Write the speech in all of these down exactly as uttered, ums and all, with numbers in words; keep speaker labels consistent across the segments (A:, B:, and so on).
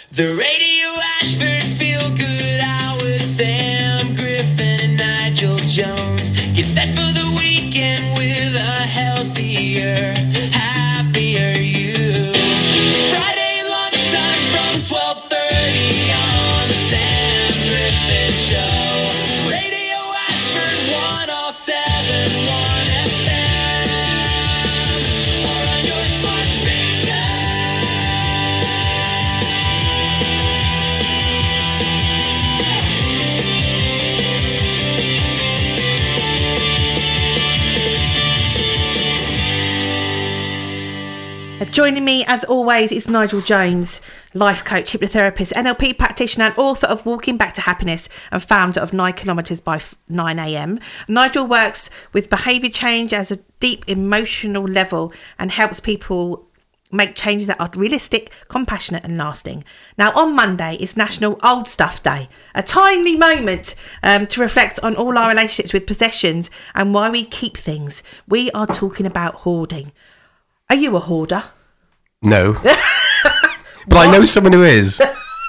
A: The Radio Ashford Feel Good Hour with Sam Griffin and Nigel Jones. Get set for the weekend with a healthier, happier you. Friday lunchtime from twelve thirty on the Sam Griffin Show. Radio Ashford one oh seven point one F M. Or on your smart speaker.
B: Joining me, as always, is Nigel Jones, life coach, hypnotherapist, N L P practitioner, and author of Walking Back to Happiness and founder of nine kilometres by nine a m. Nigel works with behaviour change as a deep emotional level and helps people make changes that are realistic, compassionate and lasting. Now, on Monday is National Old Stuff Day, a timely moment um, to reflect on all our relationships with possessions and why we keep things. We are talking about hoarding. Are you a hoarder?
C: No. But I know someone who is.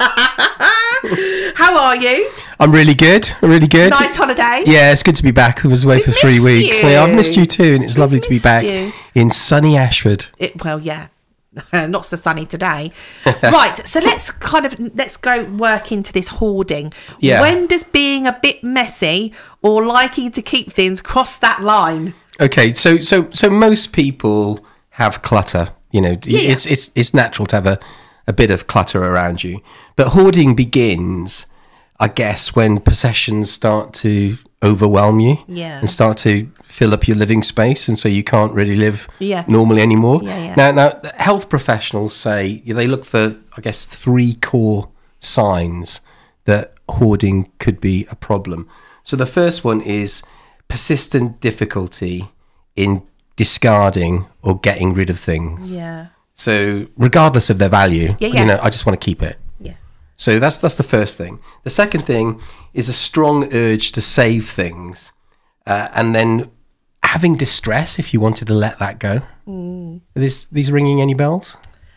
B: How are you?
C: I'm really good. I'm really good.
B: Nice holiday?
C: Yeah, it's good to be back. I was away
B: We
C: for three
B: missed
C: weeks. So
B: you.
C: yeah, I've missed you too, and it's
B: We
C: lovely to be
B: missed
C: back
B: you.
C: in sunny Ashford.
B: It, well, yeah. Not so sunny today. Right, so let's kind of let's go work into this hoarding.
C: Yeah.
B: When does being a bit messy or liking to keep things cross that line?
C: Okay, so so so most people have clutter. You know,
B: Yeah.
C: it's it's it's natural to have a, a bit of clutter around you. But hoarding begins, I guess, when possessions start to overwhelm you.
B: Yeah.
C: And start to fill up your living space, and so you can't really live
B: Yeah.
C: normally anymore.
B: Yeah, yeah.
C: Now, now, health professionals say they look for, I guess, three core signs that hoarding could be a problem. So the first one is persistent difficulty in discarding or getting rid of things.
B: Yeah.
C: So regardless of their value,
B: Yeah, yeah.
C: you know, I just want to keep it.
B: Yeah.
C: So that's that's the first thing. The second thing is a strong urge to save things, uh, and then having distress if you wanted to let that go. Mm. Are these these ringing any bells?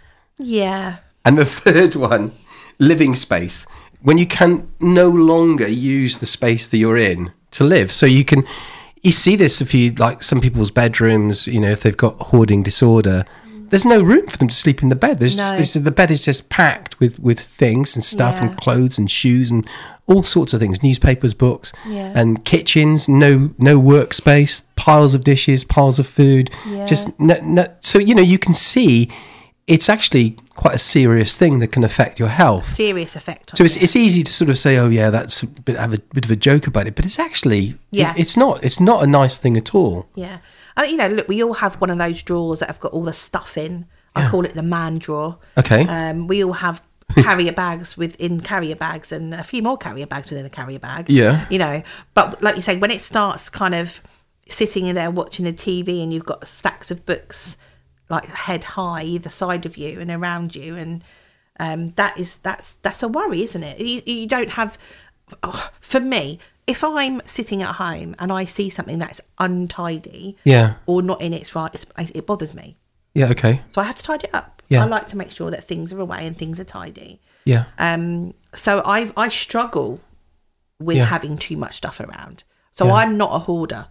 B: Yeah.
C: And the third one, living space. When you can no longer use the space that you're in to live, so you can. You see this if you like some people's bedrooms. You know, if they've got hoarding disorder. There's no room for them to sleep in the bed. There's,
B: No.
C: there's the bed is just packed with, with things and stuff
B: Yeah.
C: and clothes and shoes and all sorts of things, newspapers, books,
B: Yeah.
C: and kitchens. No no workspace, piles of dishes, piles of food.
B: Yeah.
C: Just no, no, so you know you can see it's actually quite a serious thing that can affect your health.
B: Serious effect on
C: So it's
B: you.
C: it's easy to sort of say, oh yeah, that's a bit have a bit of a joke about it, but it's actually
B: Yeah.
C: it- it's not it's not a nice thing at all.
B: Yeah. And, you know, look, we all have one of those drawers that have got all the stuff in. I call it the man drawer.
C: Okay.
B: Um, we all have carrier bags within carrier bags and a few more carrier bags within a carrier bag.
C: Yeah.
B: You know, but like you say, when it starts kind of sitting in there watching the T V and you've got stacks of books like head high either side of you and around you, and um, that is that's that's a worry, isn't it? You, you don't have. Oh, for me, if I'm sitting at home and I see something that's untidy,
C: Yeah.
B: or not in its right, it's, it bothers me.
C: Yeah. Okay.
B: So I have to tidy it up.
C: Yeah.
B: I like to make sure that things are away and things are tidy.
C: Yeah.
B: Um, so I I struggle with
C: Yeah.
B: having too much stuff around. So
C: Yeah.
B: I'm not a hoarder.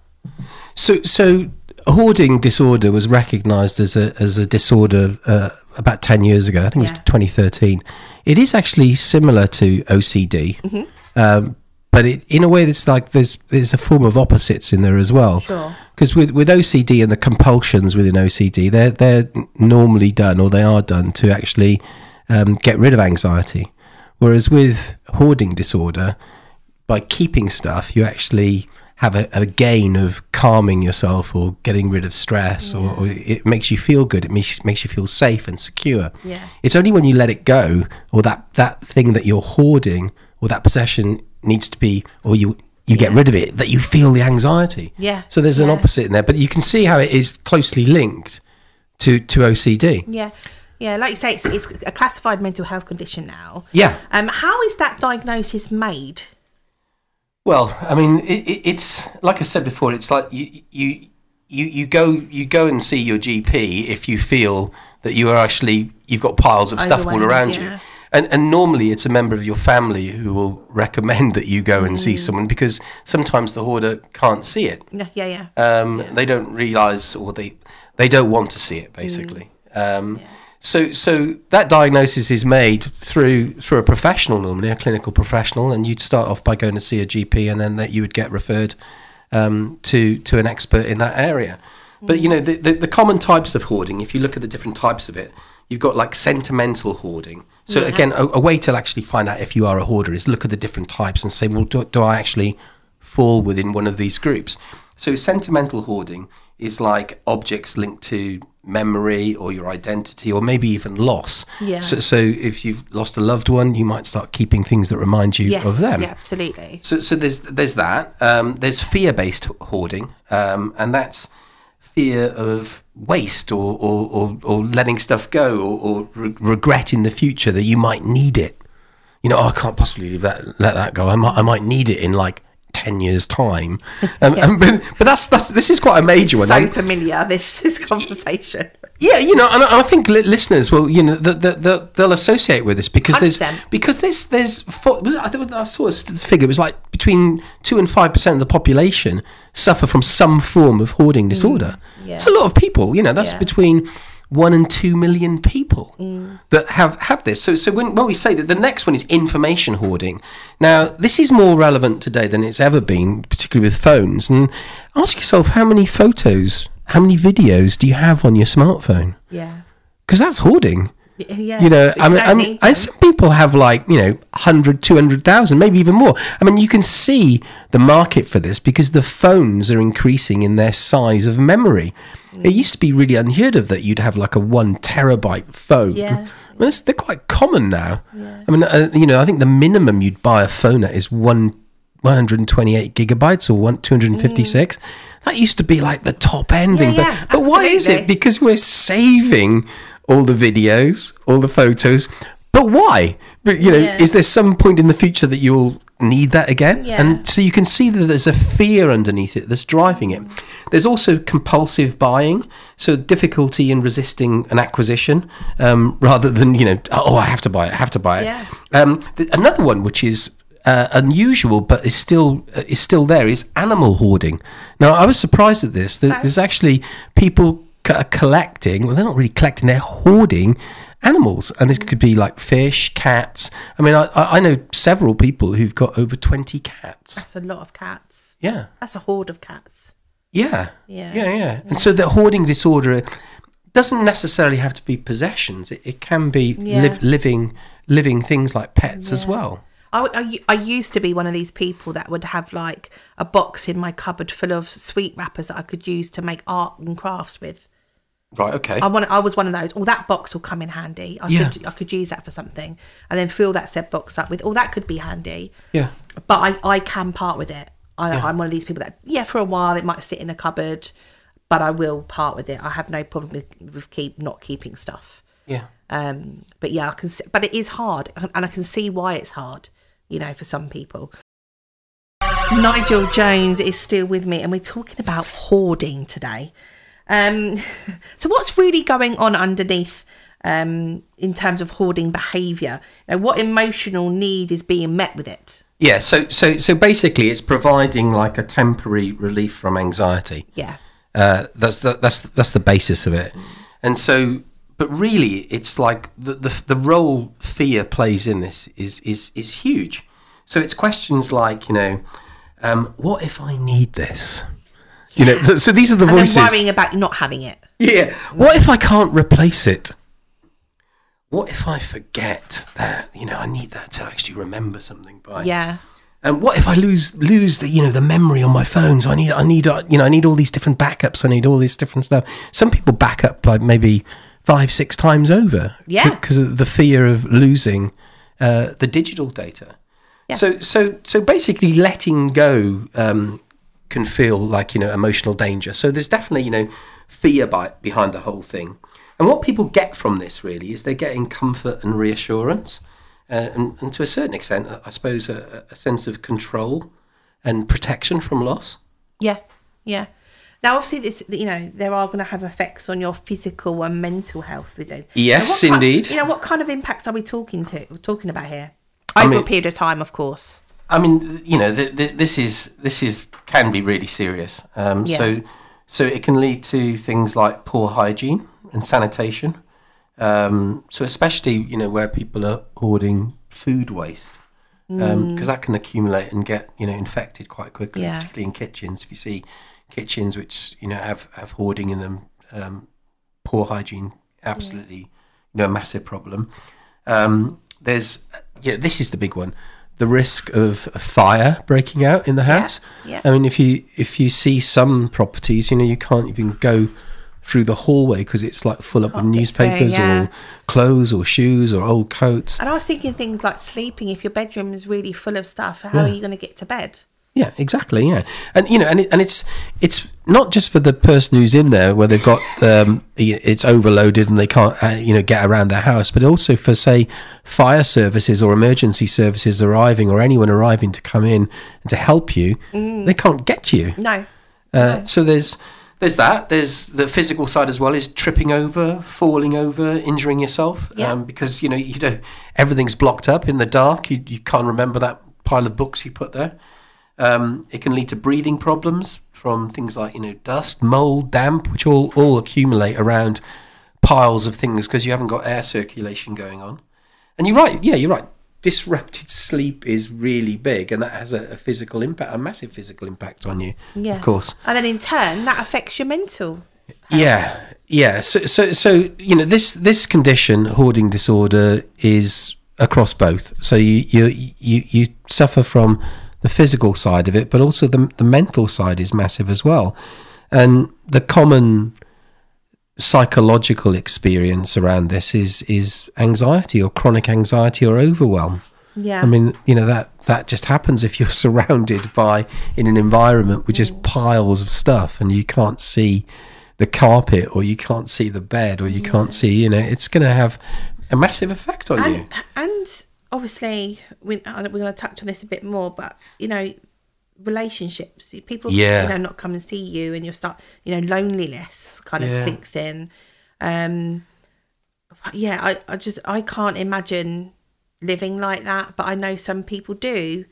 C: So, so hoarding disorder was recognised as a as a disorder uh, about ten years ago. I think it
B: Yeah.
C: was twenty thirteen. It is actually similar to O C D,
B: Mm-hmm.
C: um, but it, in a way, it's like there's there's a form of opposites in there as well.
B: Sure.
C: Because with, with O C D and the compulsions within O C D, they're they're normally done or they are done to actually um, get rid of anxiety, whereas with hoarding disorder, by keeping stuff, you actually have a, a gain of calming yourself or getting rid of stress, or, or it makes you feel good. It makes makes you feel safe and secure.
B: Yeah.
C: It's only when you let it go, or that, that thing that you're hoarding, or that possession needs to be, or you you get
B: Yeah.
C: rid of it, that you feel the anxiety.
B: Yeah.
C: So there's an
B: Yeah.
C: opposite in there, but you can see how it is closely linked to to O C D.
B: Yeah. Yeah, like you say, it's, it's a classified mental health condition now.
C: Yeah.
B: Um, how is that diagnosis made?
C: Well, I mean, it, it, it's like I said before. It's like you, you, you, you go, you go and see your G P if you feel that you are actually you've got piles of stuff all
B: Overwhelmed,
C: around
B: yeah.
C: you, And, and normally it's a member of your family who will recommend that you go and see someone, because sometimes the hoarder can't see it.
B: Yeah, yeah, yeah.
C: Um, They don't realise, or they they don't want to see it, basically. Um,
B: Yeah.
C: So so that diagnosis is made through through a professional, normally a clinical professional, and you'd start off by going to see a G P, and then that you would get referred um, to to an expert in that area. But you know the, the the common types of hoarding, if you look at the different types of it, you've got like sentimental hoarding. So
B: Yeah.
C: again, a, a way to actually find out if you are a hoarder is look at the different types and say, well, do, do I actually fall within one of these groups? So sentimental hoarding is like objects linked to memory or your identity, or maybe even loss.
B: Yeah.
C: So, so if you've lost a loved one, you might start keeping things that remind you
B: Yes,
C: of them.
B: yeah, absolutely.
C: So, so there's there's that. Um, there's fear-based hoarding, um, and that's fear of waste or or, or, or letting stuff go, or, or re- regret in the future that you might need it. You know, oh, I can't possibly leave that, let that go. I might I might need it in like ten years time. Um,
B: Yeah.
C: and, but, but that's that's this is quite a major one.
B: So
C: I'm-
B: familiar, this this conversation.
C: Yeah, you know, and I I think li- listeners will, you know, the, the, the, they'll associate with this because there's
B: one hundred percent.
C: because there's there's four, was it- I think I saw a st- figure. It was like between two and five percent of the population suffer from some form of hoarding disorder.
B: yeah.
C: It's a lot of people. You know, that's
B: Yeah.
C: between one and two million people that have have this. So so when when we say that, the next one is information hoarding. Now this is more relevant today than it's ever been, particularly with phones. And ask yourself, how many photos, how many videos do you have on your smartphone?
B: Yeah.
C: Because that's hoarding.
B: Y- Yeah.
C: You know,
B: if
C: I mean,
B: don't
C: I mean
B: need
C: and
B: them.
C: some people have like, you know, one hundred, two hundred thousand, maybe even more. I mean, you can see the market for this because the phones are increasing in their size of memory.
B: Mm.
C: It used to be really unheard of that you'd have like a one terabyte phone.
B: Yeah.
C: I mean, that's- they're quite common now. I mean, uh, you know, I think the minimum you'd buy a phone at is one, one hundred twenty-eight gigabytes or one, two hundred fifty-six. That used to be like the top end
B: Yeah,
C: thing. But,
B: yeah,
C: but why is it?
B: absolutely.
C: Because we're saving all the videos, all the photos. But why? But you know,
B: Yeah.
C: is there some point in the future that you'll need that again?
B: Yeah.
C: And so you can see that there's a fear underneath it that's driving it. There's also compulsive buying, so difficulty in resisting an acquisition, um, rather than, you know, oh, I have to buy it, I have to buy it.
B: Yeah.
C: Um, th- another one which is uh, unusual but is still uh, is still there is animal hoarding. Now I was surprised at this. That there's actually people c- are collecting. Well, they're not really collecting; they're hoarding animals, and this could be like fish, cats. I mean, I, I I know several people who've got over twenty cats.
B: That's a lot of cats.
C: Yeah,
B: That's a horde of cats.
C: yeah,
B: Yeah.
C: yeah, yeah. And so the hoarding disorder doesn't necessarily have to be possessions. It, it can be
B: Yeah.
C: liv- living living things like pets as
B: Yeah.
C: well.
B: I, I, I used to be one of these people that would have like a box in my cupboard full of sweet wrappers that I could use to make art and crafts with.
C: Right. Okay.
B: I want. I was one of those. Oh, that box will come in handy. I
C: Yeah.
B: could. I could use that for something, and then fill that said box up with. Oh, that could be handy.
C: yeah.
B: But I, I can part with it. I,
C: Yeah.
B: I'm one of these people that, yeah, for a while it might sit in a cupboard, but I will part with it. I have no problem with, with keep not keeping stuff.
C: Yeah.
B: Um, but yeah, I can. See, but it is hard, and I can see why it's hard. You know, for some people. Nigel Jones is still with me, and we're talking about hoarding today. Um, so what's really going on underneath um, in terms of hoarding behaviour? You know, what emotional need is being met with it?
C: Yeah. So so so basically, it's providing like a temporary relief from anxiety.
B: Yeah.
C: Uh, that's the, that's that's the basis of it. And so, but really, it's like the, the the role fear plays in this is is is huge. So it's questions like, you know, um, what if I need this? You know, so, so these are the
B: And
C: voices.
B: then worrying about not having it.
C: Yeah. What if I can't replace it? What if I forget that, you know, I need that to actually remember something by?
B: Yeah.
C: And what if I lose lose the, you know, the memory on my phone? So I need I need uh, you know I need all these different backups. I need all this different stuff. Some people back up like maybe five six times over.
B: Yeah.
C: Because of the fear of losing uh, the digital data.
B: Yeah.
C: So so so basically, letting go um, can feel like, you know, emotional danger. So there's definitely, you know, fear by, behind the whole thing. And what people get from this really is they're getting comfort and reassurance. Uh, and, and to a certain extent, I suppose, a, a sense of control and protection from loss.
B: Yeah. Yeah. Now, obviously, this you know there are going to have effects on your physical and mental health with those.
C: Yes,
B: So what
C: indeed.
B: Kind, you know, what kind of impacts are we talking to talking about here?
C: I
B: Over
C: mean-
B: a period of time, of course.
C: I mean, you know, th- th- this is this is can be really serious. Um,
B: Yeah.
C: So, so it can lead to things like poor hygiene and sanitation. Um, so, especially you know where people are hoarding food waste, because that can accumulate and get you know infected quite quickly,
B: Yeah.
C: particularly in kitchens. If you see kitchens which you know have, have hoarding in them, um, poor hygiene, absolutely, you know, a massive problem. Um, there's, you know, this is the big one. The risk of a fire breaking out in the house.
B: yeah.
C: I mean, if you if you see some properties, you know, you can't even go through the hallway because it's like full up with
B: Can't get through,
C: newspapers
B: yeah.
C: or clothes or shoes or old coats.
B: And I was thinking things like sleeping. If your bedroom is really full of stuff, how are you going to get to bed?
C: Yeah, exactly. Yeah, and you know, and it, and it's it's not just for the person who's in there where they've got um, it's overloaded and they can't uh, you know get around their house, but also for say fire services or emergency services arriving or anyone arriving to come in and to help you, they can't get to you.
B: No.
C: Uh,
B: no.
C: So there's there's that. There's the physical side as well, is tripping over, falling over, injuring yourself,
B: Yeah.
C: um, because you know you know everything's blocked up in the dark. You you can't remember that pile of books you put there. Um, it can lead to breathing problems from things like you know dust, mold, damp, which all all accumulate around piles of things because you haven't got air circulation going on. And you're right, yeah, you're right. Disrupted sleep is really big, and that has a, a physical impact, a massive physical impact on you.
B: Yeah.
C: Of course.
B: And then in turn, that affects your mental.
C: Yeah, yeah. So, so, so you know, this this condition, hoarding disorder, is across both. So you you you, you suffer from the physical side of it, but also the the mental side is massive as well. And the common psychological experience around this is is anxiety or chronic anxiety or overwhelm.
B: Yeah.
C: I mean, you know, that that just happens if you're surrounded by in an environment with just piles of stuff and you can't see the carpet or you can't see the bed or you can't see, you know, it's going to have a massive effect on you.
B: and, and obviously, we, I know we're going to touch on this a bit more, but, you know, relationships, people,
C: Yeah.
B: you know, not come and see you and you start, you know, loneliness kind of
C: Yeah.
B: sinks in. Um, yeah, I, I just, I can't imagine living like that, but I know some people do.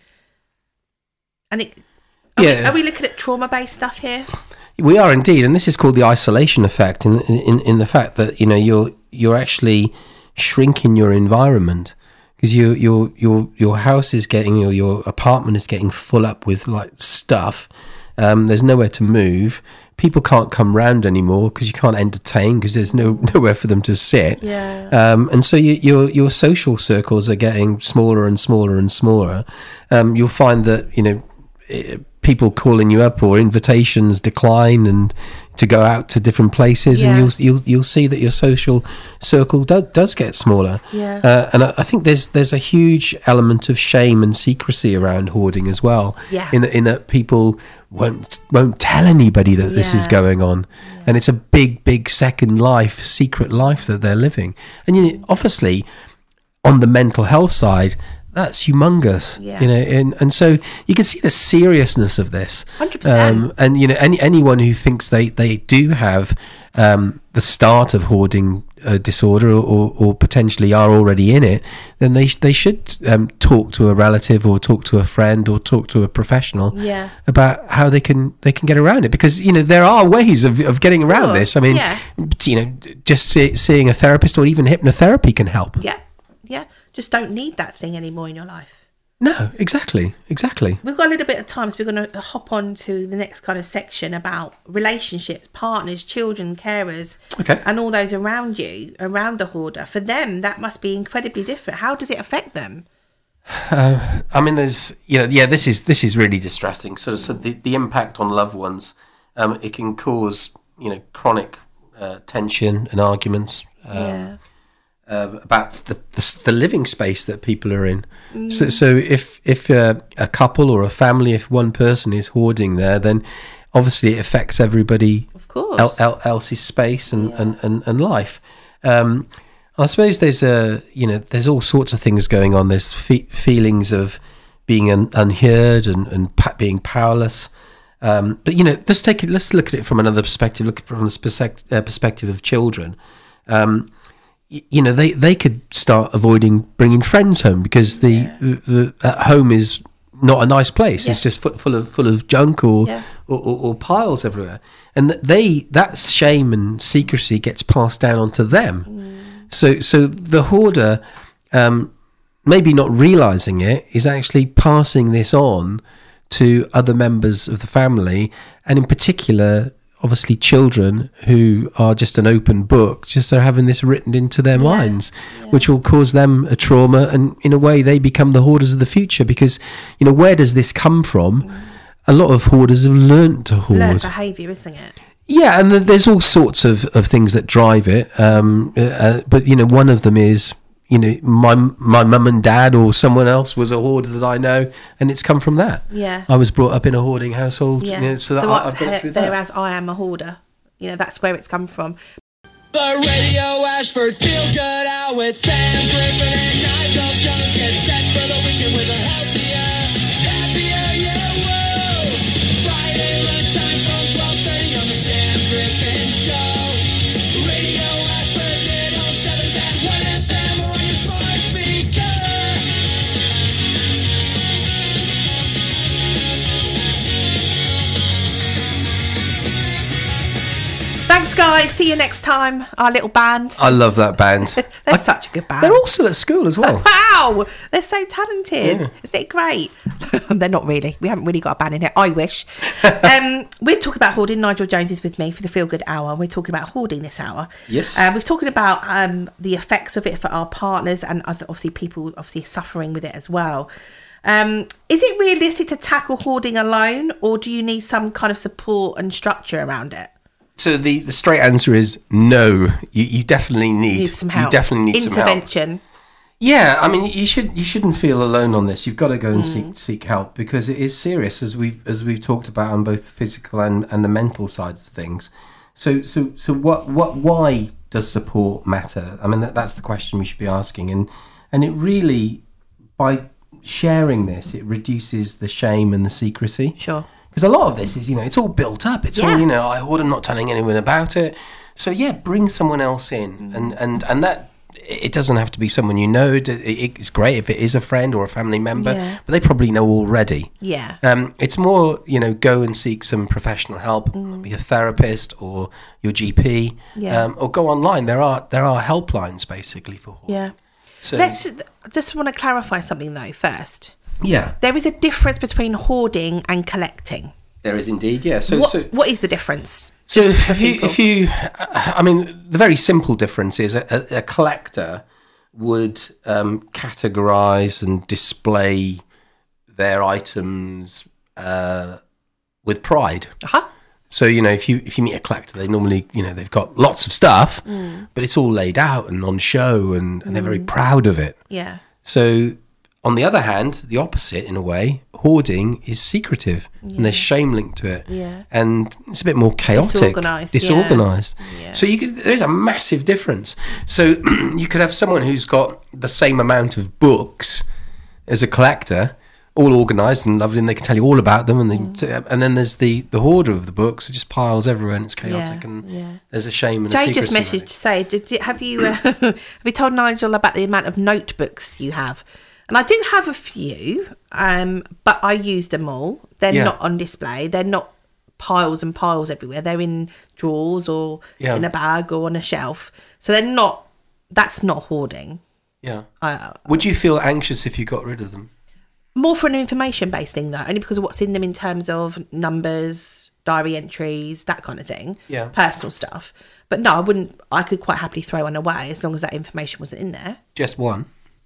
B: And it, are,
C: Yeah.
B: we, are we looking at trauma-based stuff here?
C: We are indeed, and this is called the isolation effect in in, in the fact that, you know, you're you're actually shrinking your environment. Because you, your your your house is getting, or your apartment is getting full up with like stuff. Um, there's nowhere to move. People can't come round anymore because you can't entertain because there's no nowhere for them to sit.
B: Yeah.
C: Um, and so you, your your social circles are getting smaller and smaller and smaller. Um, you'll find that you know eh, people calling you up or invitations decline and to go out to different places,
B: Yeah.
C: and you'll you'll you'll see that your social circle does does get smaller.
B: Yeah.
C: Uh, and I, I think there's there's a huge element of shame and secrecy around hoarding as well.
B: Yeah.
C: In that in that people won't won't tell anybody that this is
B: Yeah.
C: going on, and it's a big big second life, secret life that they're living. And you know, obviously, on the mental health side, that's humongous.
B: Yeah.
C: You know, and and so you can see the seriousness of this.
B: one hundred percent.
C: Um, and you know, any anyone who thinks they they do have um, the start of hoarding uh, disorder, or, or, or potentially are already in it, then they they should um, talk to a relative or talk to a friend or talk to a professional
B: Yeah.
C: about how they can they can get around it, because you know there are ways of, of getting around
B: course,
C: this. I mean,
B: yeah.
C: you know, just see, seeing a therapist or even hypnotherapy can help.
B: Yeah. Yeah. Just don't need that thing anymore in your life.
C: No, exactly, exactly.
B: We've got a little bit of time, so we're going to hop on to the next kind of section about relationships, partners, children, carers,
C: Okay.
B: and all those around you, around the hoarder. For them, that must be incredibly different. How does it affect them?
C: Uh, I mean, there's, you know, yeah, this is this is really distressing. So, so the, the impact on loved ones, um, it can cause, you know, chronic uh, tension and arguments um,
B: yeah.
C: uh, about the, the the living space that people are in. So, so if if uh, a couple or a family, if one person is hoarding there, then obviously it affects everybody
B: Of course.
C: el- el- else's space and, and, and, and life. Um, I suppose there's a, you know, there's all sorts of things going on. There's fe- feelings of being un- unheard and, and pa- being powerless. Um, but you know, let's take it. Let's look at it from another perspective. Look at it from the perspective, uh, perspective of children. Um, y- you know, they, they could start avoiding bringing friends home because the,
B: Yeah.
C: the, the at home is not a nice place.
B: Yeah.
C: It's just fu- full of full of junk or,
B: Yeah.
C: or, or, or piles everywhere, and th- they that shame and secrecy gets passed down onto them.
B: Mm.
C: So so the hoarder, um, maybe not realizing it, is actually passing this on to other members of the family, and in particular, obviously, children who are just an open book, just are having this written into their
B: Yeah.
C: minds, which will cause them a trauma, and in a way, they become the hoarders of the future. Because, you know, where does this come from? A lot of hoarders have learnt to hoard.
B: Learned behaviour, isn't it?
C: Yeah, and th- there's all sorts of, of things that drive it. Um, uh, but, you know, one of them is, you know, my my mum and dad or someone else was a hoarder that I know, and it's come from that.
B: Yeah.
C: I was brought up in a hoarding household,
B: Yeah.
C: you know, so, that
B: so
C: I,
B: what,
C: I've got through that.
B: whereas I am a hoarder. You know, that's where it's come from.
A: The Radio Ashford Feel Good Hour with Sam Griffin and Nigel Jones. Get set for the weekend with a healthier, happier you. Whoa. Friday lunchtime from twelve thirty on the Sam Griffin Show. Radio Ashford mid oh seven point one F M or on your smart speaker.
B: Thanks, guys. See you next time. Our little band.
C: I love that band.
B: They're
C: I-
B: such a good band.
C: They're all still at school as well.
B: Wow, they're so talented.
C: Yeah.
B: Isn't it great? They're not really. We haven't really got a band in here. I wish. um, we're talking about hoarding. Nigel Jones is with me for the Feel Good Hour. We're talking about hoarding this hour.
C: Yes.
B: Uh, we've talking about um, the effects of it for our partners and other, obviously people obviously suffering with it as well. Um, is it realistic to tackle hoarding alone, or do you need some kind of support and structure around it?
C: So the, the straight answer is no. You, you definitely need,
B: Need some help.
C: You definitely need some help.
B: Intervention.
C: Yeah, I mean, you should you shouldn't feel alone on this. You've got to go and seek seek help because it is serious, as we've as we've talked about on both the physical and, and the mental sides of things. So so so what what why does support matter? I mean, that, that's the question we should be asking, and and it really, by sharing this, it reduces the shame and the secrecy.
B: Sure.
C: Because a lot of this is, you know, it's all built up. It's
B: Yeah.
C: all, you know, I hoard, I'm not telling anyone about it. So yeah, bring someone else in, and and and that it doesn't have to be someone you know. It- It's great if it is a friend or a family member,
B: Yeah.
C: but they probably know already.
B: Yeah.
C: Um, it's more, you know, go and seek some professional help, be a therapist or your G P,
B: Yeah.
C: um, or go online. There are there are helplines basically for hoard.
B: Yeah.
C: So
B: Let's just, just want to clarify something though first.
C: yeah,
B: There is a difference between hoarding and collecting.
C: there is indeed. Yeah. So
B: What,
C: so.
B: what is the difference?
C: So
B: Just for
C: if you,
B: people.
C: if you, I mean, the very simple difference is a, a, a collector would um, categorize and display their items uh, with pride.
B: Uh-huh.
C: So, you know, if you if you meet a collector, they normally, you know, they've got lots of stuff,
B: Mm.
C: but it's all laid out and on show, and, and they're very proud of it.
B: Yeah.
C: So, on the other hand, the opposite in a way, hoarding is secretive and there's shame linked to it.
B: Yeah.
C: And it's a bit more chaotic.
B: Disorganised, yeah.
C: Disorganised.
B: Yeah.
C: So you could, there's a massive difference. So you could have someone who's got the same amount of books as a collector, all organised and lovely, and they can tell you all about them. And, they, and then there's the, the hoarder of the books who just piles everywhere and it's chaotic,
B: Yeah,
C: and
B: yeah.
C: there's a shame and a
B: Jay
C: secrecy
B: just
C: about
B: messaged
C: it.
B: to say, did you, have you uh, have you told Nigel about the amount of notebooks you have? And I do have a few, um, but I use them all. They're
C: Yeah.
B: not on display. They're not piles and piles everywhere. They're in drawers or
C: Yeah.
B: in a bag or on a shelf. So they're not. That's not hoarding.
C: Yeah.
B: Uh,
C: Would you feel anxious if you got rid of them?
B: more for an information-based thing, though, only because of what's in them in terms of numbers, diary entries, that kind of thing.
C: Yeah.
B: Personal stuff. But no, I wouldn't. I could quite happily throw one away as long as that information wasn't in there.
C: Just one?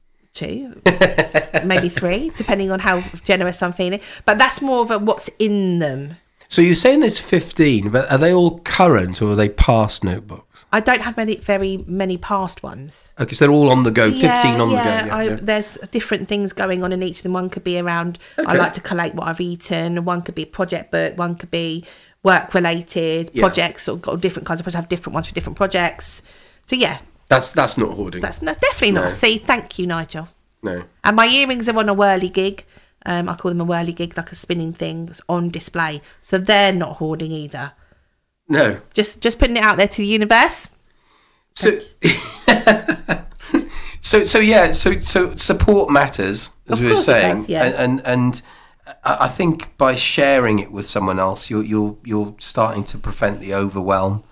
B: Two, maybe three, depending on how generous I'm feeling. But that's more of a what's in them.
C: So you're saying there's fifteen, but are they all current or are they past notebooks?
B: I don't have many, very many past ones.
C: Okay, so they're all on the go, fifteen on
B: yeah,
C: the go.
B: I,
C: Yeah, yeah.
B: There's different things going on in each of them. One could be around, I
C: Okay.
B: like to collate what I've eaten. One could be a project book. One could be work related
C: Yeah.
B: projects, or got different kinds of projects. I have different ones for different projects. So yeah,
C: That's that's not hoarding.
B: that's no, definitely not.
C: No.
B: See, thank you, Nigel.
C: No.
B: And my earrings are on a whirly gig. Um, I call them a whirligig, like a spinning thing on display. So they're not hoarding either.
C: No.
B: Just just putting it out there to the universe.
C: So, so, so yeah. So, so support matters, as
B: Of
C: we were
B: course it
C: saying,
B: does, yeah.
C: and, and and I I think by sharing it with someone else, you're you're you're starting to prevent the overwhelm.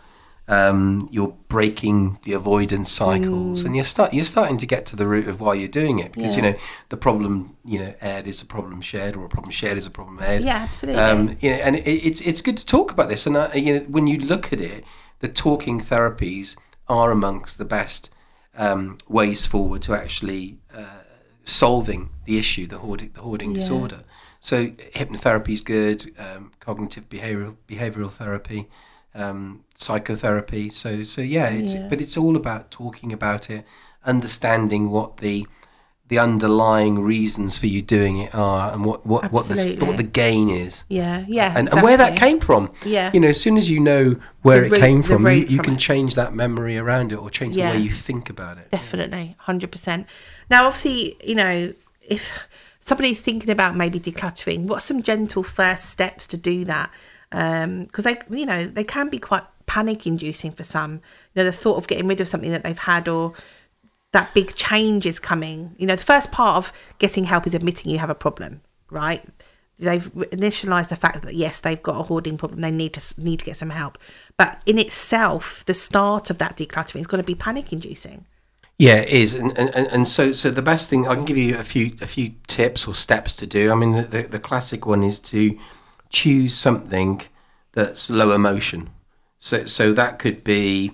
C: Um, you're breaking the avoidance cycles,
B: Mm.
C: and you're start you're starting to get to the root of why you're doing it. Because
B: Yeah.
C: you know the problem, you know, aired is a problem shared, or a problem shared is a problem aired.
B: Yeah, absolutely.
C: Um, you know, and it, it's it's good to talk about this. And uh, you know, when you look at it, the talking therapies are amongst the best um, ways forward to actually uh, solving the issue, the hoarding, the hoarding
B: Yeah.
C: disorder. So hypnotherapy is good, um, cognitive behavioral behavioral therapy, um, psychotherapy. So so yeah, it's
B: Yeah.
C: but it's all about talking about it, understanding what the the underlying reasons for you doing it are, and what what what the
B: Absolutely.
C: what the gain is.
B: Yeah, yeah.
C: And, and where that
B: exactly.
C: came from.
B: Yeah.
C: You know, as soon as you know where
B: The
C: it
B: root-
C: came
B: the
C: from, you,
B: root
C: you
B: from
C: can
B: it.
C: change that memory around it, or change
B: Yeah.
C: the way you think about it.
B: Definitely, one hundred percent. Now, obviously, you know, if somebody's thinking about maybe decluttering, what's some gentle first steps to do that? Because they, you know, they can be quite panic-inducing for some. You know, the thought of getting rid of something that they've had, or that big change is coming. You know, the first part of getting help is admitting you have a problem, right? They've initialised the fact that yes, they've got a hoarding problem. They need to need to get some help. But in itself, the start of that decluttering is going to be panic-inducing.
C: Yeah, it is, and, and and so so the best thing I can give you a few a few tips or steps to do. I mean, the the, the classic one is to choose something that's low emotion. So so that could be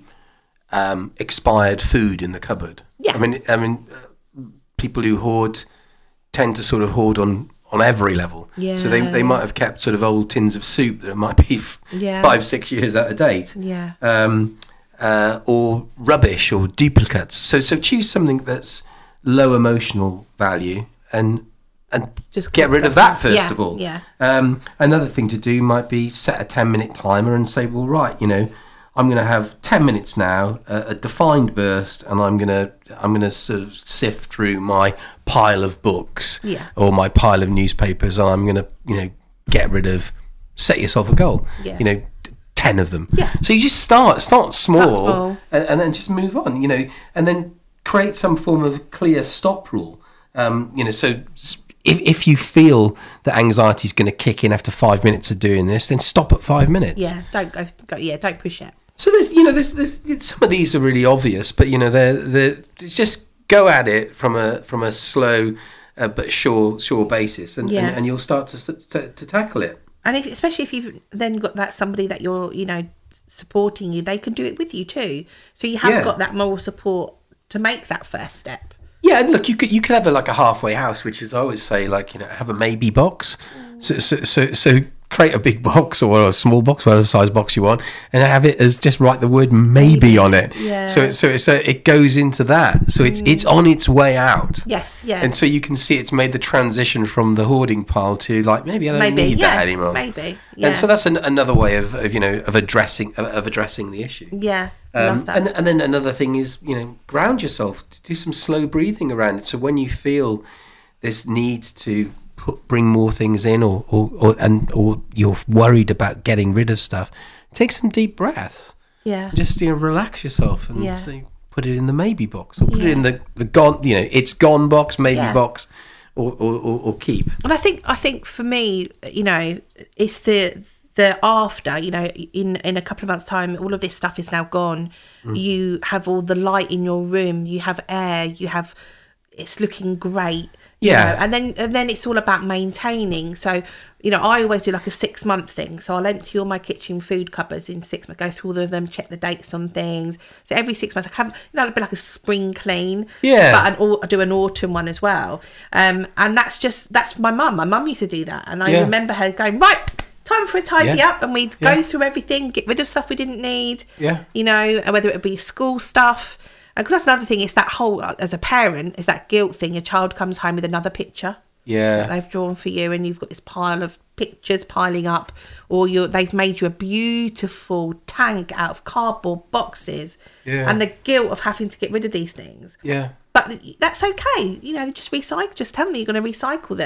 C: um, expired food in the cupboard.
B: Yeah.
C: I mean I mean uh, people who hoard tend to sort of hoard on on every level.
B: Yeah.
C: So they they might have kept sort of old tins of soup that might be f-
B: Yeah.
C: five six years out of date.
B: Yeah.
C: Um, uh, or rubbish or duplicates. So so choose something that's low emotional value and and
B: Just
C: get rid of that first
B: yeah,
C: of all.
B: yeah.
C: Um, another thing to do might be set a ten minute timer and say, well, right, you know, I'm going to have ten minutes now, a, a defined burst, and I'm going to I'm going to sort of sift through my pile of books
B: Yeah.
C: or my pile of newspapers, and I'm going to, you know, get rid of. Set yourself a goal.
B: Yeah.
C: You know, t- ten of them.
B: Yeah.
C: So you just start start small,
B: small.
C: And, and then just move on. You know, and then create some form of clear stop rule. Um, you know, so s- if if you feel that anxiety is going to kick in after five minutes of doing this, then stop at five minutes.
B: Yeah, don't go, go. Yeah, don't push it.
C: So there's, you know, there's, there's some of these are really obvious, but you know, they're, they're it's just go at it from a from a slow uh, but sure sure basis, and,
B: Yeah.
C: and and you'll start to to, to tackle it.
B: And if, especially if you've then got that somebody that you're, you know, supporting you, they can do it with you too. So you have
C: Yeah.
B: got that moral support to make that first step.
C: Yeah, and look, you could you could have a, like a halfway house, which is I always say, like, you know, have a maybe box. So so so, so create a big box or a small box, whatever size box you want, and have it as just write the word maybe on it.
B: Yeah.
C: So it's so it's a, it goes into that. So it's it's on its way out.
B: Yes, yeah.
C: And so you can see it's made the transition from the hoarding pile to like maybe I don't
B: maybe,
C: need
B: yeah,
C: that anymore.
B: maybe, yeah.
C: And so that's an, another way of, of you know of addressing of, of addressing the issue.
B: yeah,
C: Um,
B: love that.
C: and and then another thing is, you know, ground yourself. Do some slow breathing around it. So when you feel this need to put, bring more things in, or, or or and or you're worried about getting rid of stuff, take some deep breaths.
B: yeah.
C: Just, you know, relax yourself and
B: Yeah.
C: say, put it in the maybe box, or put
B: Yeah.
C: it in the the gone. You know, it's gone box, maybe
B: Yeah.
C: box, or, or or or keep.
B: And I think I think for me, you know, it's the the after, you know, in in a couple of months' time, all of this stuff is now gone.
C: Mm.
B: You have all the light in your room. You have air. You have it's looking great. you
C: Yeah.
B: know, and then and then it's all about maintaining. So, you know, I always do like a six month thing. So I'll empty all my kitchen food cupboards in six months, go through all of them, check the dates on things. So every six months, I have, you know, it'll be like a spring clean.
C: Yeah.
B: But an, au- I do an autumn one as well. Um, and that's just, that's my mum. My mum used to do that. And I
C: Yeah.
B: remember her going, right, time for a tidy
C: Yeah.
B: up. And we'd
C: Yeah.
B: go through everything, get rid of stuff we didn't need.
C: Yeah.
B: You know, and whether it be school stuff. Because that's another thing, it's that whole, as a parent, is that guilt thing. Your child comes home with another picture that
C: Yeah.
B: they've drawn for you, and you've got this pile of pictures piling up, or you they've made you a beautiful tank out of cardboard boxes,
C: Yeah.
B: and the guilt of having to get rid of these things.
C: Yeah.
B: But that's okay, you know. Just recycle. Just tell me you're going to recycle them.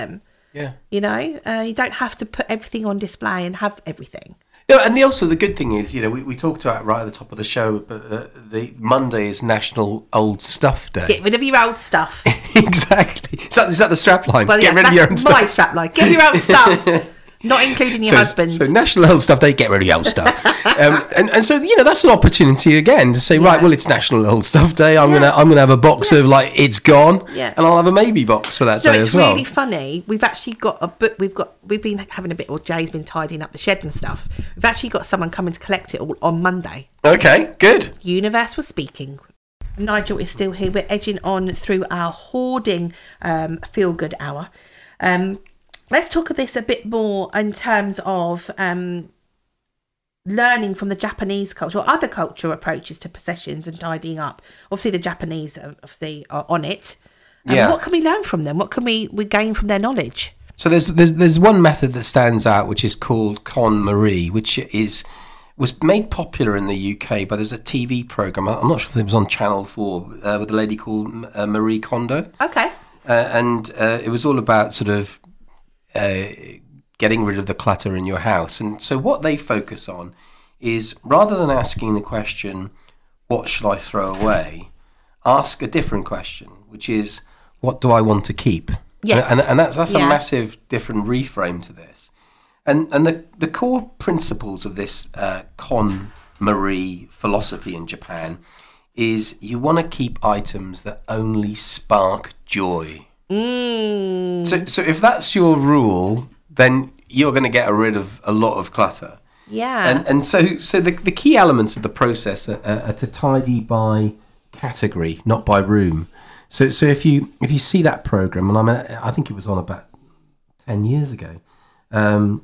C: Yeah.
B: You know, uh, you don't have to put everything on display and have everything.
C: No, and the, also the good thing is, you know, we, we talked about it right at the top of the show, but uh, the Monday is National Old Stuff Day.
B: Get rid of your old stuff.
C: Exactly. Is that, is that the strap line?
B: Well,
C: Get
B: yeah,
C: rid
B: that's
C: of your own
B: my
C: stuff.
B: strap line. Get your old stuff. Not including your
C: so,
B: husband's.
C: So National Old Stuff Day, get rid of your old stuff. um, and, and so, you know, that's an opportunity again to say,
B: Yeah.
C: right, well, it's National Old Stuff Day. I'm
B: Yeah.
C: gonna I'm gonna have a box
B: Yeah.
C: of like it's gone,
B: Yeah.
C: and I'll have a maybe box for that
B: No,
C: day
B: it's
C: as well.
B: really funny. We've actually got a book. We've got. We've been having a bit. Or Jay's been tidying up the shed and stuff. We've actually got someone coming to collect it all on Monday.
C: Okay, good.
B: Universe was speaking. Nigel is still here. We're edging on through our hoarding um, feel good hour. Um, let's talk of this a bit more in terms of um, learning from the Japanese culture or other cultural approaches to possessions and tidying up. Obviously, the Japanese are, obviously are on it. Um,
C: Yeah.
B: What can we learn from them? What can we, we gain from their knowledge?
C: So there's there's there's one method that stands out, which is called KonMari, which is was made popular in the U K, but there's a T V program. I'm not sure if it was on Channel Four uh, with a lady called uh, Marie Kondo,
B: Okay.
C: uh, and uh, it was all about sort of uh, getting rid of the clutter in your house. And so what they focus on is, rather than asking the question, "What should I throw away?" ask a different question, which is, "What do I want to keep?"
B: Yes.
C: And, and that's that's
B: Yeah.
C: a massive different reframe to this. And and the, the core principles of this uh, KonMari philosophy in Japan is you want to keep items that only spark joy.
B: Mm.
C: So so if that's your rule, then you're going to get rid of a lot of clutter.
B: Yeah.
C: And and so so the the key elements of the process are, are, are to tidy by category, not by room. So so if you if you see that program, and I mean, I think it was on about ten years ago, um,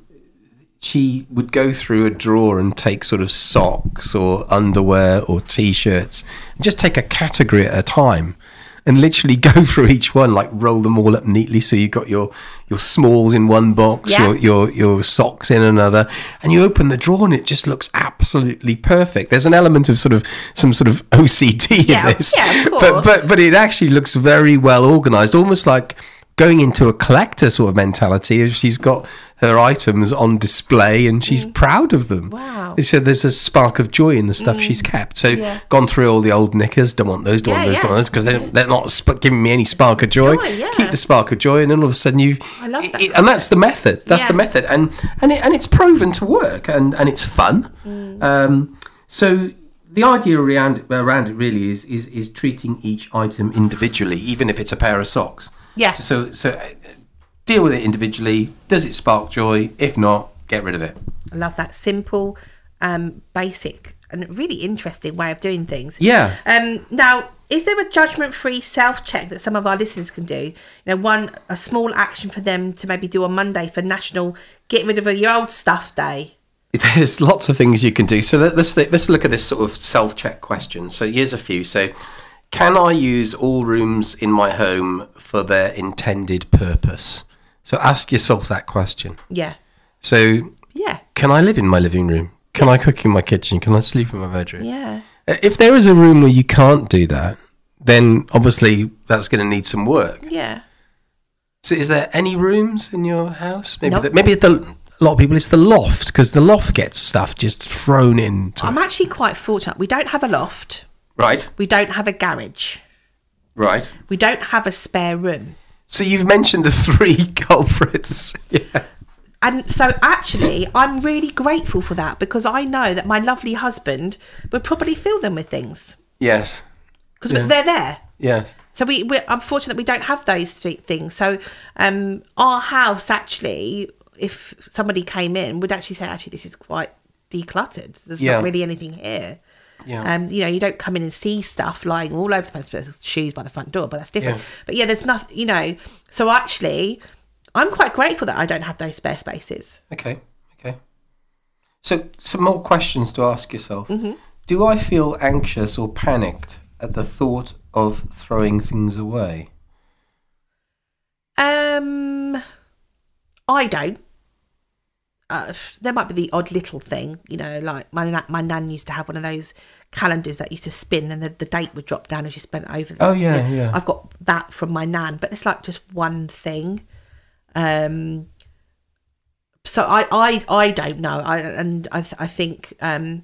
C: she would go through a drawer and take sort of socks or underwear or t-shirts, and just take a category at a time, and literally go through each one, like roll them all up neatly. So you got your your smalls in one box,
B: Yeah.
C: your your your socks in another, and you open the drawer and it just looks absolutely perfect. There's an element of sort of some sort of O C D
B: Yeah,
C: in this,
B: yeah, of
C: but
B: course.
C: but but it actually looks very well organized, almost like going into a collector sort of mentality. If she's got her items on display and she's proud of them.
B: Wow.
C: So there's a spark of joy in the stuff she's kept. So
B: Yeah.
C: gone through all the old knickers, don't want those, don't
B: Yeah,
C: want those,
B: yeah.
C: don't want those, because they're, they're not sp- giving me any spark of joy.
B: Joy, yeah.
C: Keep the spark of joy, and then all of a sudden you've...
B: I love that
C: it- and that's the method. That's
B: Yeah.
C: the method. And and, it, and it's proven to work, and, and it's fun.
B: Mm.
C: Um, so the idea around, around it really is, is, is treating each item individually, even if it's a pair of socks.
B: Yeah.
C: So, so uh, deal with it individually. Does it spark joy? If not, get rid of it.
B: I love that simple, um, basic, and really interesting way of doing things.
C: Yeah.
B: Um, now, is there a judgment-free self-check that some of our listeners can do? You know, one, a small action for them to maybe do on Monday for National Get Rid of Your Old Stuff Day.
C: There's lots of things you can do. So let- let's let's look at this sort of self-check question. So here's a few. So, can I use all rooms in my home for their intended purpose? So ask yourself that question.
B: Yeah.
C: So,
B: Yeah.
C: can I live in my living room? Can I cook in my kitchen? Can I sleep in my bedroom?
B: Yeah.
C: If there is a room where you can't do that, then obviously that's going to need some work.
B: Yeah.
C: So is there any rooms in your house? Maybe
B: Nope.
C: the, maybe the, a lot of people, it's the loft, because the loft gets stuff just thrown into
B: I'm
C: it.
B: actually quite fortunate. We don't have a loft.
C: Right,
B: We don't have a garage.
C: right.
B: We don't have a spare room.
C: So you've mentioned the three culprits. Yeah.
B: And so actually, I'm really grateful for that, because I know that my lovely husband would probably fill them with things,
C: Yes.
B: because
C: Yeah.
B: they're there.
C: Yes.
B: So we, we're unfortunate we don't have those three things. So um, our house actually, if somebody came in, would actually say, actually, this is quite decluttered. There's
C: Yeah.
B: not really anything here.
C: Yeah.
B: Um, you know, you don't come in and see stuff lying all over the place. There's shoes by the front door, but that's different.
C: Yeah.
B: But yeah, there's nothing, you know. So actually, I'm quite grateful that I don't have those spare spaces.
C: Okay. Okay. So some more questions to ask yourself.
B: Mm-hmm.
C: Do I feel anxious or panicked at the thought of throwing things away?
B: Um, I don't. Uh, there might be the odd little thing, you know, like my na- my nan used to have one of those calendars that used to spin, and the, the date would drop down as you spent over them.
C: Oh, yeah, yeah.
B: I've got that from my nan, but it's like just one thing. Um, so I, I, I don't know. I and I, I think, um,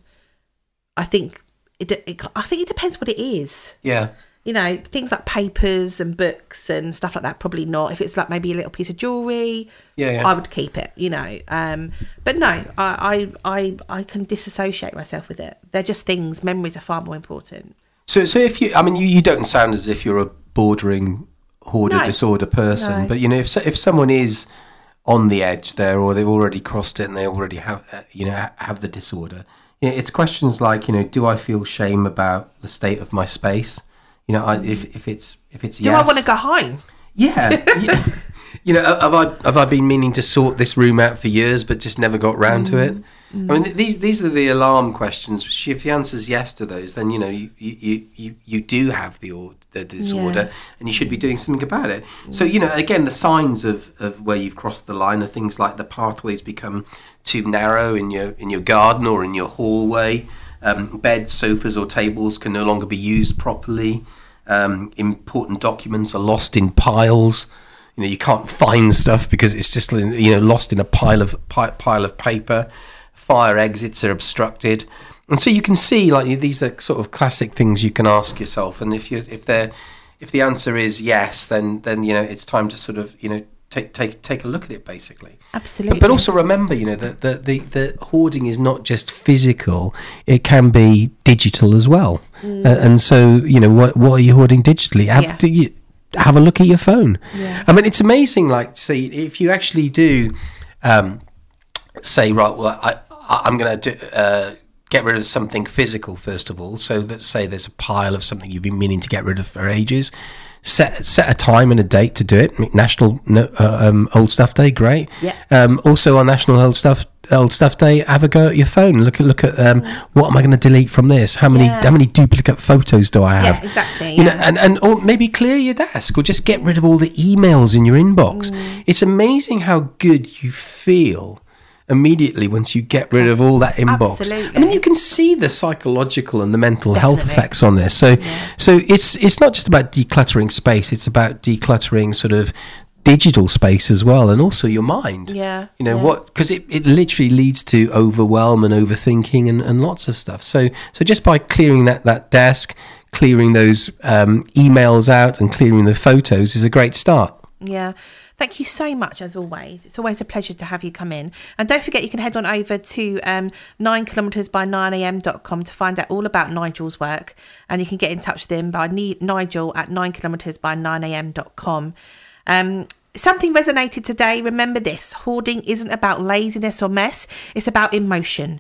B: I think it, it, I think it depends what it is.
C: Yeah.
B: You know, things like papers and books and stuff like that, probably not. If it's like maybe a little piece of jewellery,
C: Yeah, yeah.
B: I would keep it, you know. Um, but no, I, I, I, I can disassociate myself with it. They're just things. Memories are far more important.
C: So, so if you, I mean, you, you don't sound as if you're a bordering hoarder
B: No.
C: disorder person,
B: No.
C: but you know, if so- if someone is on the edge there, or they've already crossed it and they already have, uh, you know, ha- have the disorder, you know, it's questions like, you know, do I feel shame about the state of my space? You know, I, if if it's if it's
B: Do
C: yes,
B: I want to go home?
C: Yeah, yeah. You know, have I have I been meaning to sort this room out for years, but just never got round to it? I mean, th- these these are the alarm questions. If the answer is yes to those, then you know you you, you, you do have the or, the disorder,
B: Yeah.
C: and you should be doing something about it. So you know, again, the signs of, of where you've crossed the line are things like the pathways become too narrow in your in your garden or in your hallway. Um, beds, sofas, or tables can no longer be used properly. Um, important documents are lost in piles. You know, you can't find stuff because it's just, you know, lost in a pile of pi- pile of paper. Fire exits are obstructed, and so you can see, like, these are sort of classic things you can ask yourself. And if you if they're if the answer is yes, then then you know it's time to sort of, you know, take take take a look at it, basically.
B: Absolutely.
C: But, but also remember, you know, that the, the the hoarding is not just physical; it can be digital as well.
B: Mm.
C: Uh, and so, you know, what what are you hoarding digitally? Have,
B: Yeah.
C: do you, have a look at your phone.
B: Yeah.
C: I mean, it's amazing. Like, see, if you actually do, um, say, right, well, I, I I'm going to do. Uh, get rid of something physical first of all. So let's say there's a pile of something you've been meaning to get rid of for ages. Set set a time and a date to do it. National no, uh, um, Old Stuff Day, great.
B: Yeah.
C: Um, also on National Old Stuff Old Stuff Day, have a go at your phone. Look at look at um, what am I going to delete from this? How many
B: Yeah.
C: how many duplicate photos do I have?
B: Yeah, exactly.
C: You know,
B: yeah.
C: and and or maybe clear your desk, or just get rid of all the emails in your inbox.
B: Mm.
C: It's amazing how good you feel immediately once you get rid of all that inbox.
B: Absolutely.
C: I mean, you can see the psychological and the mental health
B: Definitely.
C: effects on this. So, so it's it's not just about decluttering space; it's about decluttering sort of digital space as well, and also your mind.
B: Yeah,
C: you know
B: yeah.
C: what? Because it, it literally leads to overwhelm and overthinking and, and lots of stuff. So, so just by clearing that that desk, clearing those um, emails out, and clearing the photos is a great start.
B: Yeah. Thank you so much, as always. It's always a pleasure to have you come in. And don't forget, you can head on over to um, nine kilometres by nine a m dot com to find out all about Nigel's work. And you can get in touch with him by ni- Nigel at nine kilometres by nine a m dot com. Um, something resonated today. Remember this: hoarding isn't about laziness or mess. It's about emotion,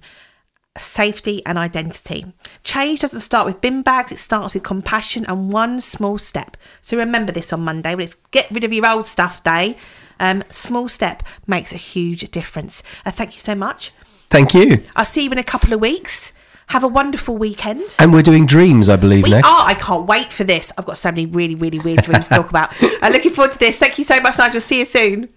B: safety and identity. Change doesn't start with bin bags, it starts with compassion and one small step. So remember this on Monday when it's get rid of your old stuff day. Um, small step makes a huge difference. Uh, thank you so much.
C: Thank you.
B: I'll see you in a couple of weeks. Have a wonderful weekend.
C: And we're doing dreams, I believe,
B: We
C: next.
B: are. I can't wait for this. I've got so many really, really weird dreams to talk about. I'm looking forward to this. Thank you so much, Nigel. See you soon.